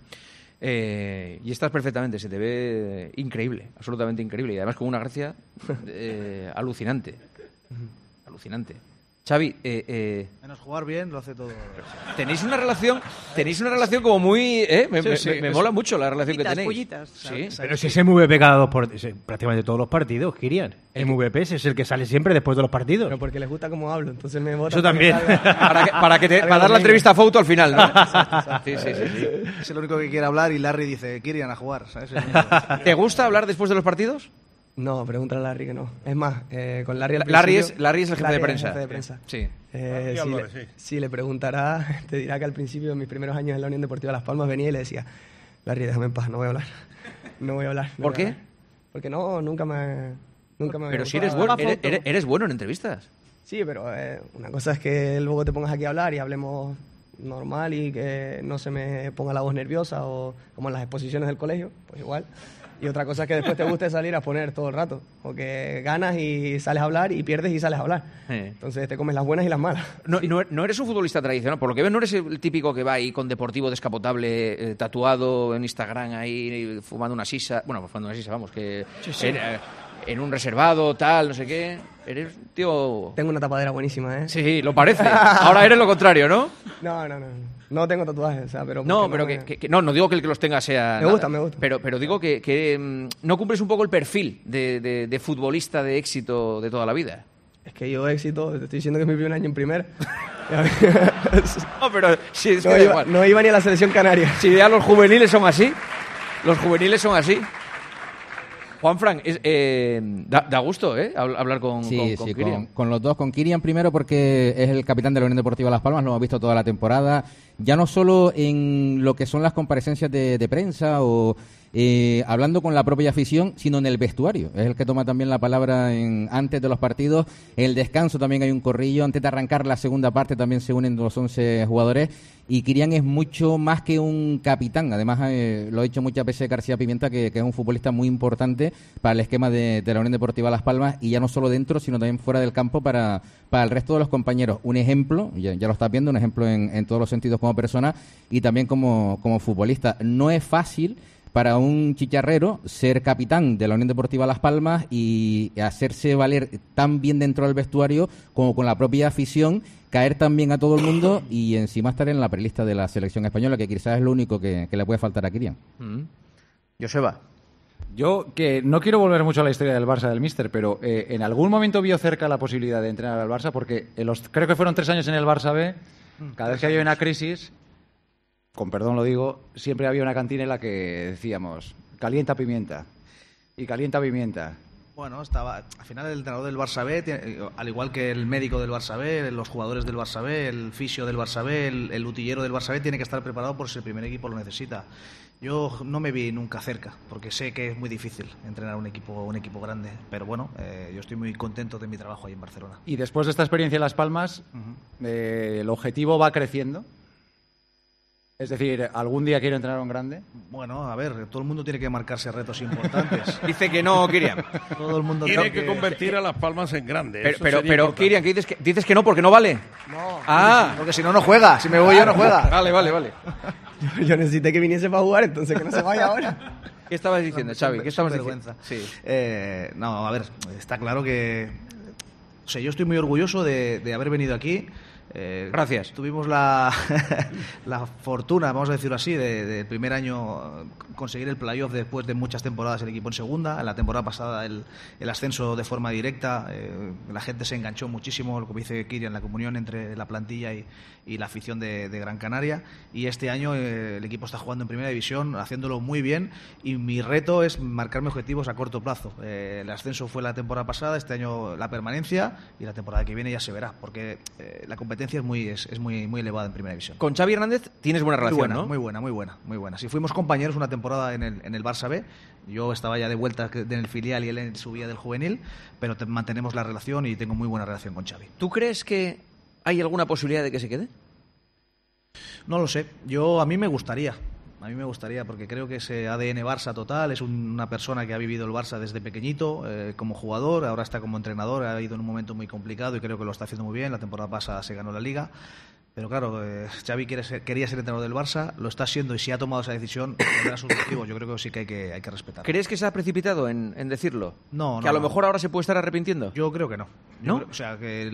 Y estás perfectamente, se te ve increíble, absolutamente increíble, y además con una gracia alucinante. Alucinante. Xavi, menos jugar bien, lo hace todo. Tenéis una relación como muy... me mola mucho la relación que tenéis. Pullitas. Sí. Pero si es MVP cada prácticamente todos los partidos, Kirian. El MVP es el que sale siempre después de los partidos. Pero porque les gusta cómo hablo, entonces me votan. Eso también. Para dar la entrevista a Fouto al final, ¿no? Exacto. Sí. Es el único que quiere hablar y Larry dice, Kirian, a jugar, ¿sabes? ¿Te gusta hablar después de los partidos? No, pregúntale a Larry que no. Es más, con Larry Larry es el jefe de prensa. Sí. Si le preguntará, te dirá que al principio, en mis primeros años en la Unión Deportiva Las Palmas, venía y le decía, Larry, déjame en paz, no voy a hablar. ¿Por qué? Porque nunca me Pero si eres bueno, eres bueno en entrevistas. Sí, pero una cosa es que luego te pongas aquí a hablar y hablemos normal y que no se me ponga la voz nerviosa o como en las exposiciones del colegio, pues igual. Y otra cosa es que después te guste salir a poner todo el rato. O que ganas y sales a hablar y pierdes y sales a hablar. Entonces te comes las buenas y las malas. No eres un futbolista tradicional. Por lo que veo, no eres el típico que va ahí con deportivo descapotable, tatuado en Instagram ahí, fumando una sisa. Bueno, fumando una sisa, vamos, que... Sí. En un reservado, tal, no sé qué. Eres un tío... Tengo una tapadera buenísima, ¿eh? Sí, lo parece. Ahora eres lo contrario, ¿no? No. No tengo tatuajes, o sea, pero... No, pero no digo que el que los tenga sea... Me gusta. Pero digo que no cumples un poco el perfil de futbolista de éxito de toda la vida. Es que yo éxito, te estoy diciendo que es mi primer año en primera. No, pero sí, es que igual. No iba ni a la selección canaria. Si ya los juveniles son así. Juanfran, da gusto hablar con Kirian. Con los dos, con Kirian primero porque es el capitán de la Unión Deportiva Las Palmas, lo hemos visto toda la temporada, ya no solo en lo que son las comparecencias de prensa o hablando con la propia afición, sino en el vestuario. Es el que toma también la palabra antes de los partidos. En el descanso también hay un corrillo. Antes de arrancar la segunda parte también se unen los 11 jugadores. Y Kylian es mucho más que un capitán. Además, lo ha dicho muchas veces García Pimienta, que es un futbolista muy importante para el esquema de la Unión Deportiva Las Palmas, y ya no solo dentro, sino también fuera del campo para el resto de los compañeros. Un ejemplo, ya lo estás viendo, un ejemplo en todos los sentidos como persona y también como futbolista. No es fácil para un chicharrero ser capitán de la Unión Deportiva Las Palmas y hacerse valer tan bien dentro del vestuario como con la propia afición, caer tan bien a todo el mundo y encima estar en la prelista de la selección española, que quizás es lo único que le puede faltar a Kylian. Joseba. Yo, que no quiero volver mucho a la historia del Barça del míster, pero en algún momento vio cerca la posibilidad de entrenar al Barça, porque creo que fueron 3 años en el Barça B, cada vez que había una crisis, con perdón lo digo, siempre había una cantina en la que decíamos, calienta pimienta, y calienta pimienta. Bueno, al final el entrenador del Barça B, al igual que el médico del Barça B, los jugadores del Barça B, el fisio del Barça B, el utillero del Barça B, tiene que estar preparado por si el primer equipo lo necesita. Yo no me vi nunca cerca, porque sé que es muy difícil entrenar un equipo grande, pero bueno, yo estoy muy contento de mi trabajo ahí en Barcelona. Y después de esta experiencia en Las Palmas, el objetivo va creciendo. Es decir, ¿algún día quiero entrenar a un grande? Bueno, a ver, todo el mundo tiene que marcarse retos importantes. Dice que no, Kylian. Todo el mundo tiene que convertir a Las Palmas en grande. Pero Kylian, ¿qué dices que no? ¿Porque no vale? No, porque si no, no juega. Si me voy yo, no juega. Vale. Yo necesité que viniese para jugar, entonces que no se vaya ahora. ¿Qué estabas diciendo, Xavi? ¿Qué estabas vergüenza. diciendo? Sí. No, a ver, está claro que... O sea, yo estoy muy orgulloso de haber venido aquí. Gracias. Tuvimos la fortuna, vamos a decirlo así, del primer año conseguir el playoff después de muchas temporadas el equipo en segunda. En la temporada pasada el ascenso de forma directa. La gente se enganchó muchísimo, como dice Kylian, la comunión entre la plantilla y la afición de Gran Canaria. Y este año el equipo está jugando en primera división, haciéndolo muy bien. Y mi reto es marcarme objetivos a corto plazo. El ascenso fue la temporada pasada, este año la permanencia, y la temporada que viene ya se verá, porque la competencia es muy elevada en primera división. Con Xavi Hernández tienes buena relación, ¿no? Muy buena. Si fuimos compañeros una temporada en el Barça B, yo estaba ya de vuelta en el filial y él subía del juvenil, pero mantenemos la relación y tengo muy buena relación con Xavi. ¿Tú crees que hay alguna posibilidad de que se quede? No lo sé. A mí me gustaría, porque creo que ese ADN Barça total, es una persona que ha vivido el Barça desde pequeñito, como jugador, ahora está como entrenador, ha ido en un momento muy complicado y creo que lo está haciendo muy bien. La temporada pasada se ganó la Liga, pero claro, Xavi quería ser entrenador del Barça, lo está siendo, y si ha tomado esa decisión, tendrá sus objetivos. Yo creo que sí que hay que respetar. ¿Crees que se ha precipitado en decirlo? No. ¿Que a lo mejor ahora se puede estar arrepintiendo? Yo creo que no. ¿No? O sea, que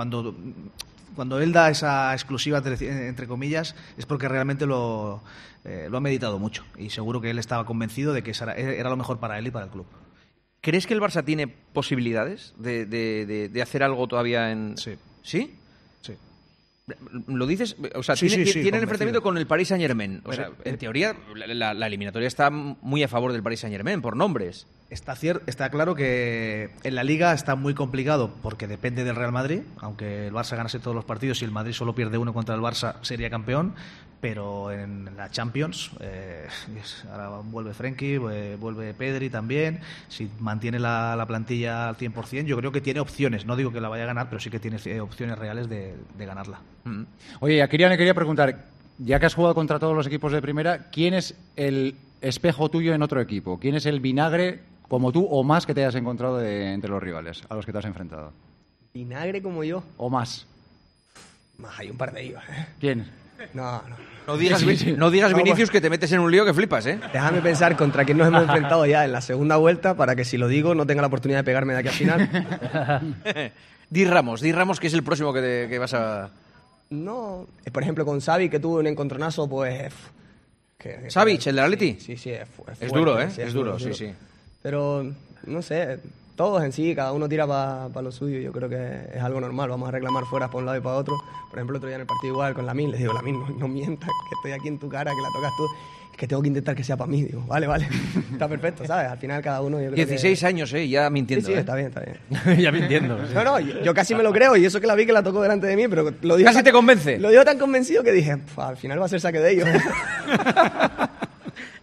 cuando él da esa exclusiva, entre comillas, es porque realmente lo ha meditado mucho, y seguro que él estaba convencido de que era lo mejor para él y para el club. ¿Crees que el Barça tiene posibilidades de hacer algo todavía en...? Sí. ¿Sí? Sí. ¿Lo dices? O sea, sí, tiene el enfrentamiento con el Paris Saint-Germain. O sea, Pero, en teoría, la eliminatoria está muy a favor del Paris Saint-Germain, por nombres. Está claro que en la Liga está muy complicado porque depende del Real Madrid, aunque el Barça ganase todos los partidos y el Madrid solo pierde uno contra el Barça sería campeón, pero en la Champions ahora vuelve Frenkie, vuelve Pedri también, si mantiene la plantilla al 100%, yo creo que tiene opciones, no digo que la vaya a ganar, pero sí que tiene opciones reales de ganarla. Oye, a Kylian le quería preguntar, ya que has jugado contra todos los equipos de primera, ¿quién es el espejo tuyo en otro equipo? ¿Quién es el vinagre como tú o más que te hayas encontrado entre los rivales a los que te has enfrentado? ¿Vinagre como yo? ¿O más? Hay un par de ellos, ¿eh? ¿Quién? No. No digas Vinicius, que te metes en un lío que flipas, ¿eh? Déjame pensar contra quién nos hemos enfrentado ya en la segunda vuelta para que si lo digo no tenga la oportunidad de pegarme de aquí al final. Di Ramos, que es el próximo que vas a... No, por ejemplo con Xavi, que tuvo un encontronazo, pues... ¿Savic, el del Atleti? Sí, es fuerte, duro, ¿eh? Sí, es duro, sí. Pero, no sé, todos en sí, cada uno tira para lo suyo. Yo creo que es algo normal. Vamos a reclamar fuera para un lado y para otro. Por ejemplo, el otro día en el partido igual con Lamine, les digo, Lamine, no mientas, que estoy aquí en tu cara, que la tocas tú. Es que tengo que intentar que sea para mí. Digo, vale. Está perfecto, ¿sabes? Al final cada uno... Yo creo 16 años, ya mintiendo. Sí, está bien. Ya mintiendo. Sí. No, yo casi me lo creo, y eso que la vi que la tocó delante de mí, pero lo digo... ¿Casi te convence? Lo digo tan convencido que dije, al final va a ser saque de ellos.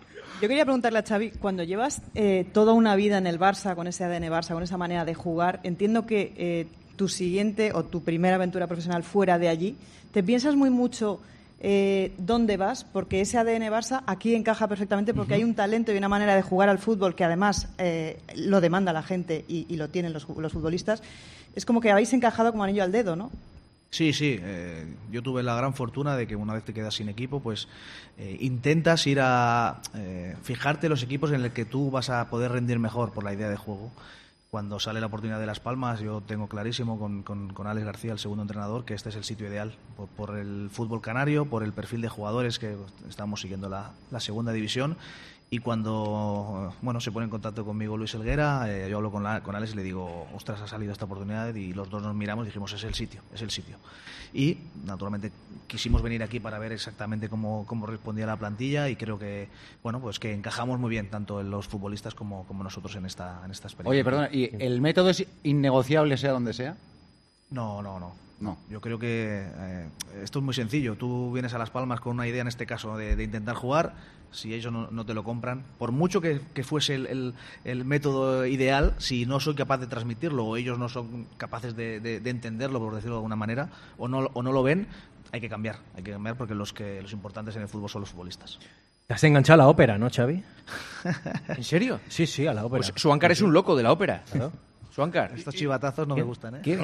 Yo quería preguntarle a Xavi, cuando llevas toda una vida en el Barça, con ese ADN Barça, con esa manera de jugar, entiendo que tu siguiente o tu primera aventura profesional fuera de allí, ¿te piensas muy mucho dónde vas? Porque ese ADN Barça aquí encaja perfectamente porque hay un talento y una manera de jugar al fútbol que además lo demanda la gente y lo tienen los futbolistas. Es como que habéis encajado como anillo al dedo, ¿no? Sí. Yo tuve la gran fortuna de que una vez te quedas sin equipo, pues intentas ir a fijarte los equipos en los que tú vas a poder rendir mejor por la idea de juego. Cuando sale la oportunidad de Las Palmas, yo tengo clarísimo con Alex García, el segundo entrenador, que este es el sitio ideal por el fútbol canario, por el perfil de jugadores que estamos siguiendo la segunda división. Y cuando se pone en contacto conmigo Luis Helguera, yo hablo con Alex y le digo, ostras, ha salido esta oportunidad, y los dos nos miramos y dijimos, es el sitio. Y naturalmente quisimos venir aquí para ver exactamente cómo respondía la plantilla, y creo que pues que encajamos muy bien, tanto los futbolistas como nosotros en esta experiencia. Oye, perdona, ¿y el método es innegociable sea donde sea? No. Yo creo que esto es muy sencillo. Tú vienes a Las Palmas con una idea, en este caso, de intentar jugar. Si ellos no te lo compran, por mucho que fuese el método ideal, si no soy capaz de transmitirlo o ellos no son capaces de entenderlo, por decirlo de alguna manera, o no lo ven, hay que cambiar porque los importantes en el fútbol son los futbolistas. Te has enganchado a la ópera, ¿no, Xavi? ¿En serio? Sí, a la ópera. Pues Suáncar es un loco de la ópera. ¿No? Suáncar. Estos chivatazos no me gustan, ¿eh?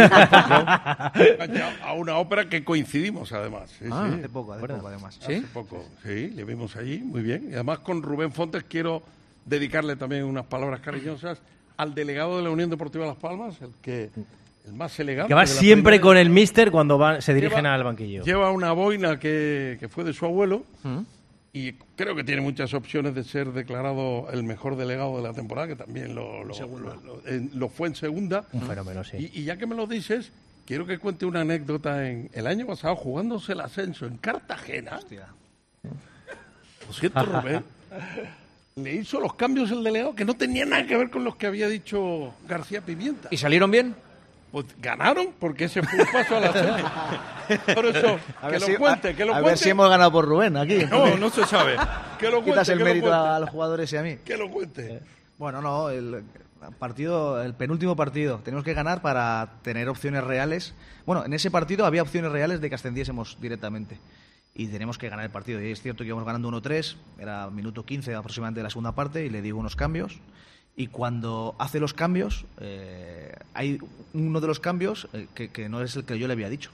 A una ópera que coincidimos, además. Sí. Hace poco, además. ¿Sí? Hace poco, sí, le vimos allí, muy bien. Y además con Rubén Fontes quiero dedicarle también unas palabras cariñosas al delegado de la Unión Deportiva Las Palmas, el más elegante. Que va siempre con el míster cuando se dirigen al banquillo. Lleva una boina que fue de su abuelo. Y creo que tiene muchas opciones de ser declarado el mejor delegado de la temporada, que también lo fue en segunda. Un fenómeno, sí. Y ya que me lo dices, quiero que cuente una anécdota. El año pasado, jugándose el ascenso en Cartagena, lo siento, Rubén, le hizo los cambios el delegado que no tenía nada que ver con los que había dicho García Pimienta. ¿Y salieron bien? Pues ganaron, porque ese fue un paso al ascenso. Por eso, que lo cuente. A ver si hemos ganado por Rubén aquí. No se sabe. Que lo cuente. Quitas el mérito a los jugadores y a mí. Que lo cuente. Bueno, el penúltimo partido, tenemos que ganar para tener opciones reales. Bueno, en ese partido había opciones reales de que ascendiésemos directamente. Y tenemos que ganar el partido. Y es cierto que íbamos ganando 1-3, era minuto 15 aproximadamente de la segunda parte, y le digo unos cambios. Y cuando hace los cambios, hay uno de los cambios que no es el que yo le había dicho.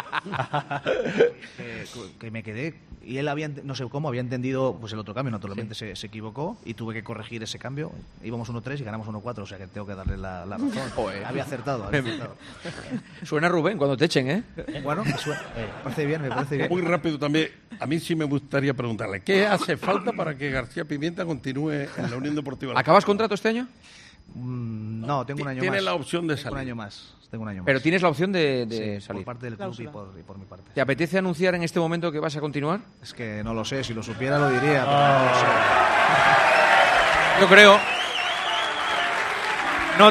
que me quedé. Y él no sé cómo, había entendido pues el otro cambio. Naturalmente se equivocó y tuve que corregir ese cambio. Íbamos 1-3 y ganamos 1-4, o sea que tengo que darle la razón. Había acertado. Suena Rubén cuando te echen, ¿eh? Bueno, me parece bien. Muy rápido también, a mí sí me gustaría preguntarle, ¿qué hace falta para que García Pimienta continúe en la Unión Deportiva? ¿Acabas contrato este año? No, tengo un año más. Tiene la opción de salir. Tengo un año más. Pero tienes la opción de salir. Por parte del club y por mi parte. ¿Te apetece anunciar en este momento que vas a continuar? Es que no lo sé, si lo supiera lo diría, pero no lo sé. Yo creo. No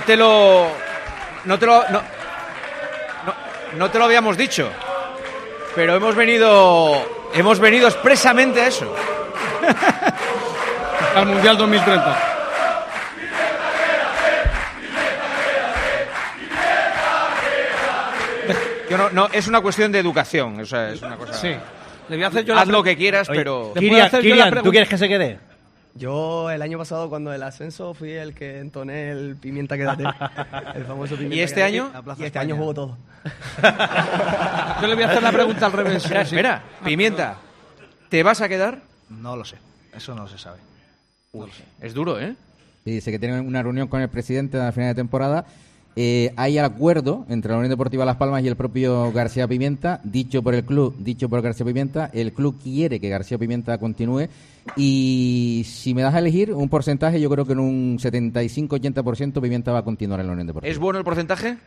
te lo habíamos dicho. Pero hemos venido expresamente a eso. Al Mundial 2030. No, es una cuestión de educación, o sea, es una cosa. Sí. Le voy a hacer yo haz lo que quieras, pero. Kirian, ¿tú quieres que se quede? Yo el año pasado, cuando el ascenso, fui el que entoné el Pimienta Quédate. El famoso Pimienta. ¿Y este año? Y este año juego todo. Yo le voy a hacer la pregunta al revés. Espera, Pimienta, ¿te vas a quedar? No lo sé, eso no se sabe. Uy, es duro, ¿eh? Dice que tiene una reunión con el presidente a final de temporada. Hay acuerdo entre la Unión Deportiva Las Palmas y el propio García Pimienta, dicho por el club, dicho por García Pimienta. El club quiere que García Pimienta continúe y si me das a elegir un porcentaje, yo creo que en un 75-80% Pimienta va a continuar en la Unión Deportiva. ¿Es bueno el porcentaje?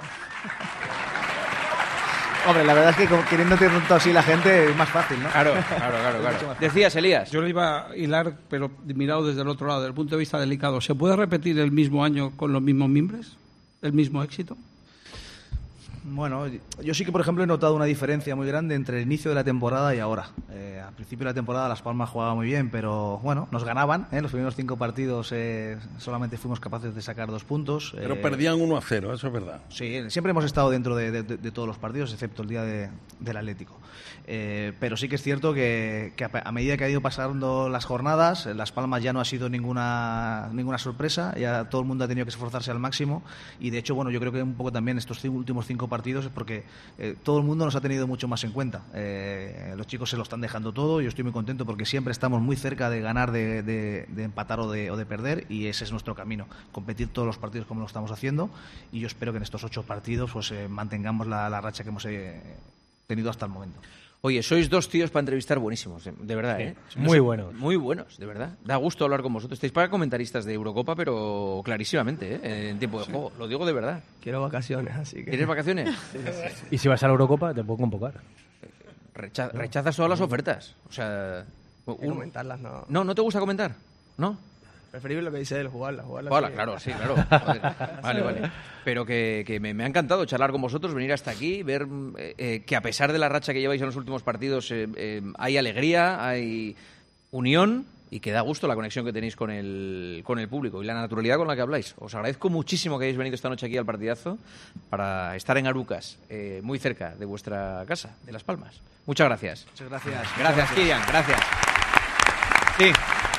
Hombre, la verdad es que queriendo tener tanto así la gente es más fácil, ¿no? Claro. Decías, Elías. Yo le iba a hilar, pero mirado desde el otro lado, desde el punto de vista delicado. ¿Se puede repetir el mismo año con los mismos mimbres? ¿El mismo éxito? Bueno, yo sí que, por ejemplo, he notado una diferencia muy grande entre el inicio de la temporada y ahora. Al principio de la temporada Las Palmas jugaba muy bien, pero bueno, nos ganaban. Los primeros 5 partidos solamente fuimos capaces de sacar 2 puntos. Pero perdían 1-0, eso es verdad. Sí, siempre hemos estado dentro de todos los partidos, excepto el día del Atlético. Pero sí que es cierto que a medida que ha ido pasando las jornadas, Las Palmas ya no ha sido ninguna sorpresa, ya todo el mundo ha tenido que esforzarse al máximo y de hecho, bueno, yo creo que un poco también estos últimos 5 partidos es porque todo el mundo nos ha tenido mucho más en cuenta. Los chicos se lo están dejando todo, yo estoy muy contento porque siempre estamos muy cerca de ganar, de empatar o de perder y ese es nuestro camino, competir todos los partidos como lo estamos haciendo y yo espero que en estos 8 partidos pues mantengamos la racha que hemos tenido hasta el momento. Oye, sois 2 tíos para entrevistar buenísimos, de verdad, ¿eh? Muy buenos. Muy buenos, de verdad. Da gusto hablar con vosotros. Estáis para comentaristas de Eurocopa, pero clarísimamente, ¿eh? En tiempo de juego. Lo digo de verdad. Quiero vacaciones, así que... ¿Quieres vacaciones? Sí. Y si vas a la Eurocopa, te puedo convocar. Rechazas todas las ofertas. O sea... Comentarlas, no. ¿No te gusta comentar? ¿No? Preferible lo que dice él, jugarla. Hola, claro, sí, claro. Joder. Vale. Pero que me ha encantado charlar con vosotros, venir hasta aquí, ver que a pesar de la racha que lleváis en los últimos partidos, hay alegría, hay unión y que da gusto la conexión que tenéis con el público y la naturalidad con la que habláis. Os agradezco muchísimo que hayáis venido esta noche aquí al partidazo para estar en Arucas, muy cerca de vuestra casa, de Las Palmas. Muchas gracias. Muchas gracias. Gracias, Kirian, gracias. Sí.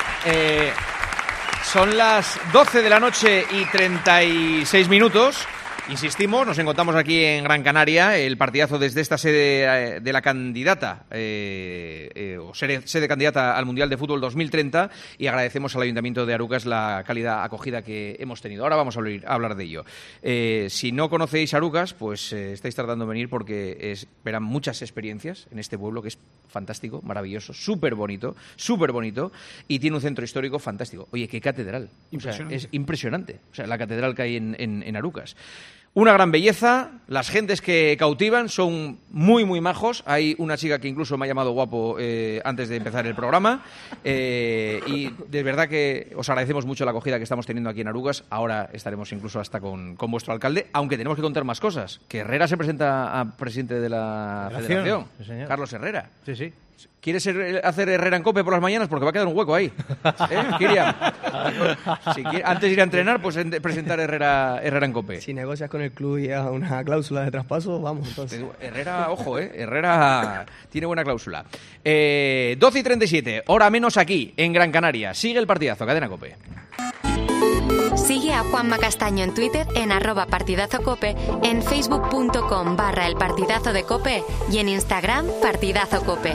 Son las 12 de la noche y 36 minutos. Insistimos, nos encontramos aquí en Gran Canaria, el partidazo desde esta sede de la candidata, o sede candidata al Mundial de Fútbol 2030, y agradecemos al Ayuntamiento de Arucas la cálida acogida que hemos tenido. Ahora vamos a hablar de ello. Si no conocéis Arucas, pues estáis tardando en venir porque esperan muchas experiencias en este pueblo que es fantástico, maravilloso, súper bonito, y tiene un centro histórico fantástico. Oye, qué catedral. O sea, es impresionante. O sea, la catedral que hay en Arucas. Una gran belleza, las gentes que cautivan son muy, muy majos. Hay una chica que incluso me ha llamado guapo antes de empezar el programa. Y de verdad que os agradecemos mucho la acogida que estamos teniendo aquí en Arucas. Ahora estaremos incluso hasta con vuestro alcalde, aunque tenemos que contar más cosas. Que Herrera se presenta a presidente de la Federación, sí, Carlos Herrera. Sí. ¿Quieres hacer Herrera en COPE por las mañanas? Porque va a quedar un hueco ahí. Kirian? Antes de ir a entrenar, pues presentar Herrera en COPE. Si negocias con el club y a una cláusula de traspaso, vamos entonces. Herrera, ojo, Herrera tiene buena cláusula. 12:37, hora menos aquí, en Gran Canaria. Sigue el partidazo, cadena COPE. Sigue a Juanma Castaño en Twitter en @partidazocope, en facebook.com/elpartidazo de COPE y en Instagram partidazocope.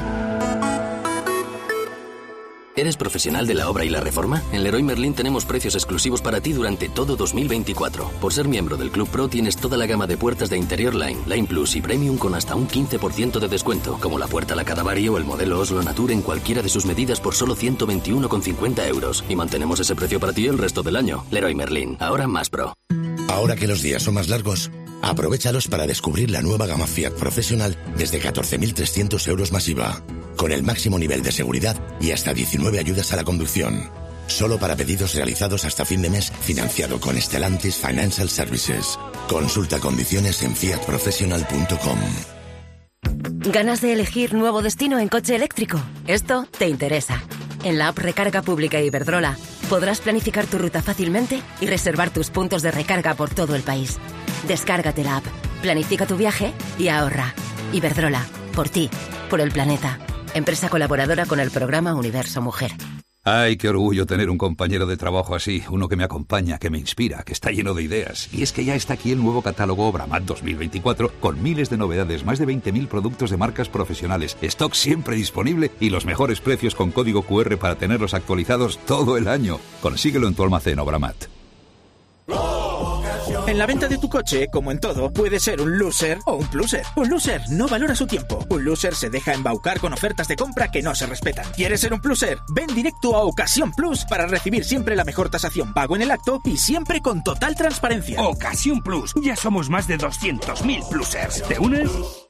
¿Eres profesional de la obra y la reforma? En Leroy Merlin tenemos precios exclusivos para ti durante todo 2024. Por ser miembro del Club Pro tienes toda la gama de puertas de Interior Line, Line Plus y Premium con hasta un 15% de descuento, como la puerta La Cadavari o el modelo Oslo Nature en cualquiera de sus medidas por solo 121,50 euros. Y mantenemos ese precio para ti el resto del año. Leroy Merlin, ahora más pro. Ahora que los días son más largos, aprovéchalos para descubrir la nueva gama Fiat Professional desde 14.300 euros más IVA, con el máximo nivel de seguridad y hasta 19 ayudas a la conducción. Solo para pedidos realizados hasta fin de mes, financiado con Stellantis Financial Services. Consulta condiciones en fiatprofessional.com. ¿Ganas de elegir nuevo destino en coche eléctrico? Esto te interesa. En la app Recarga Pública Iberdrola podrás planificar tu ruta fácilmente y reservar tus puntos de recarga por todo el país. Descárgate la app, planifica tu viaje y ahorra. Iberdrola, por ti, por el planeta. Empresa colaboradora con el programa Universo Mujer. Ay, qué orgullo tener un compañero de trabajo así, uno que me acompaña, que me inspira, que está lleno de ideas. Y es que ya está aquí el nuevo catálogo Obramat 2024, con miles de novedades, más de 20.000 productos de marcas profesionales, stock siempre disponible y los mejores precios con código QR para tenerlos actualizados todo el año. Consíguelo en tu almacén Obramat. En la venta de tu coche, como en todo, puede ser un loser o un pluser. Un loser no valora su tiempo. Un loser se deja embaucar con ofertas de compra que no se respetan. ¿Quieres ser un pluser? Ven directo a Ocasión Plus para recibir siempre la mejor tasación pago en el acto y siempre con total transparencia. Ocasión Plus. Ya somos más de 200.000 plusers. ¿Te unes?